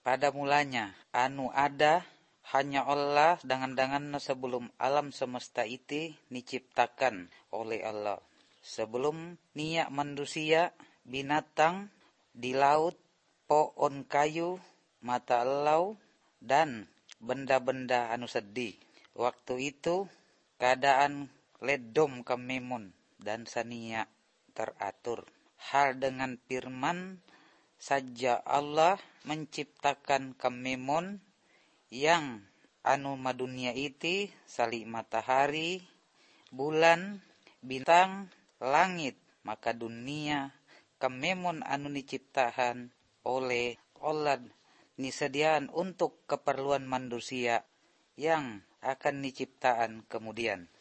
pada mulanya anu ada hanya Allah dangan-dangan sebelum alam semesta itu diciptakan oleh Allah. Sebelum niat manusia, binatang di laut, pohon kayu, mata elau, dan benda-benda anu sedih. Waktu itu keadaan ledom kememun dan sania teratur. Hal dengan firman saja Allah menciptakan kememun yang anu madunia itu sali matahari, bulan, bintang, langit. Maka dunia kememun anu diciptakan oleh Allah disediakan untuk keperluan manusia yang akan diciptaan kemudian.